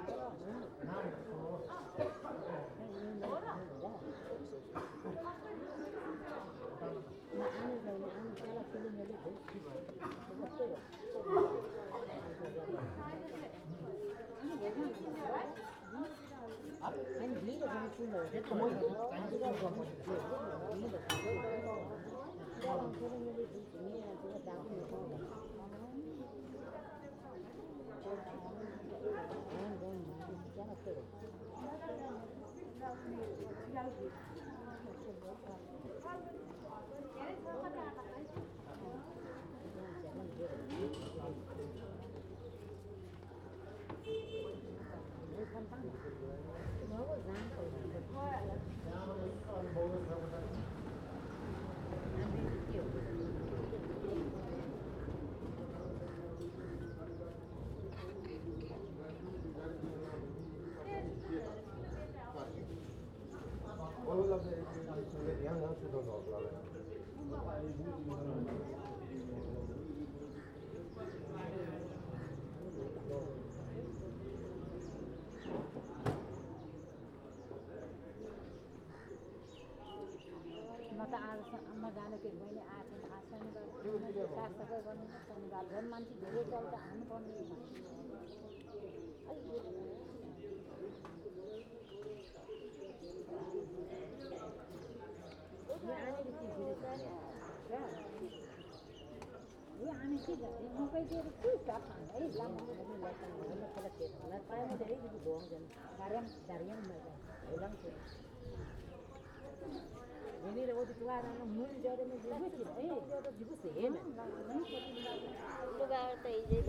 मान्छे धेरै चल्दा हाल्नु पर्ने हामी के गर्ने मकै दिएर के काट्छ है लामो पाएमा धेरै भोङ कार्याम कार्याम होलाङ venire oggi guardano non già da me giusto eh giusto è lugar te